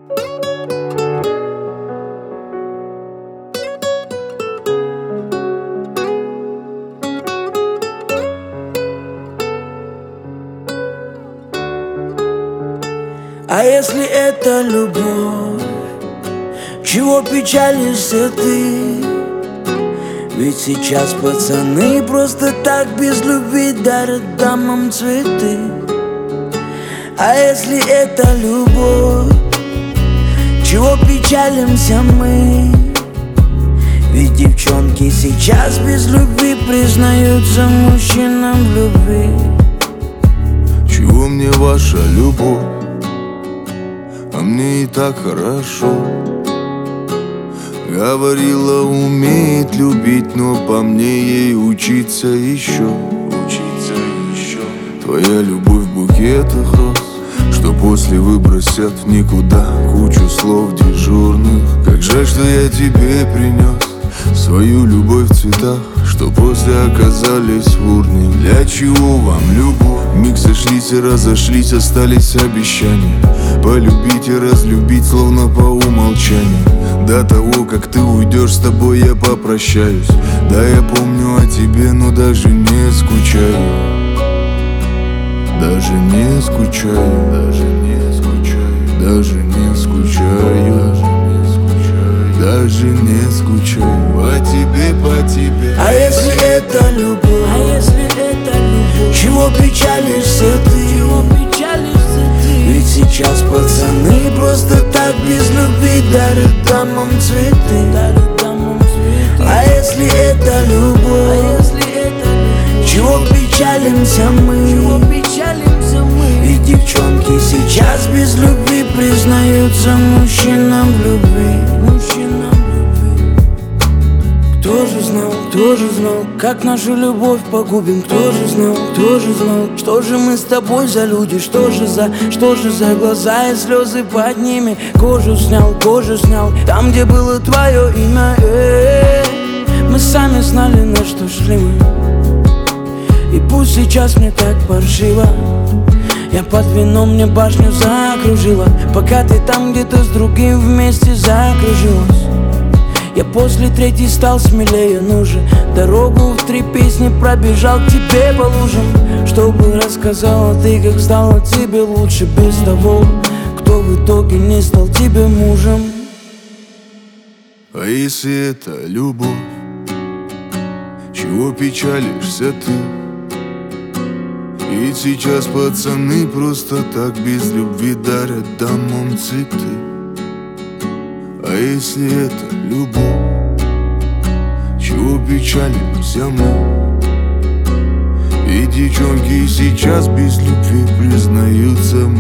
А если это любовь, чего печалишься ты? Ведь сейчас пацаны просто так без любви дарят дамам цветы. А если это любовь, чего печалимся мы? Ведь девчонки сейчас без любви признаются мужчинам в любви. Чего мне ваша любовь? А мне и так хорошо. Говорила, умеет любить, но по мне ей учиться еще. Твоя любовь в букетах роз, что после выбросят в никуда кучу слов дежурных. Как жаль, что я тебе принес свою любовь в цветах, что после оказались в урне. Для чего вам любовь? Миг сошлись и разошлись, остались обещания полюбить и разлюбить, словно по умолчанию. До того, как ты уйдешь, с тобой я попрощаюсь. Да, я помню о тебе, но даже не скучаю. Даже не скучаю, даже не скучаю, даже не скучаю, даже не скучаю по тебе, по тебе. А если это любовь, чего печалишься ты? Ведь сейчас пацаны просто так без любви дарят дамам цветы. А если это любовь, чего печалимся мы? Ведь девчонки сейчас без любви признаются мужчинам в любви. Кто же знал, как нашу любовь погубим? Кто же знал, что же мы с тобой за люди? Что же за глаза и слезы под ними? Кожу снял, там, где было твое имя. Мы сами знали, на что шли мы. И пусть сейчас мне так паршиво, я под вином, мне башню закружила, пока ты там где-то с другим вместе закружилась. Я после третьей стал смелее, ну же, дорогу в 3 песни пробежал к тебе по лужам, чтобы рассказала ты, как стало тебе лучше без того, кто в итоге не стал тебе мужем. А если это любовь, чего печалишься ты? Ведь сейчас пацаны просто так без любви дарят дамам цветы. А если это любовь, чего печалимся мы? Ведь девчонки сейчас без любви признаются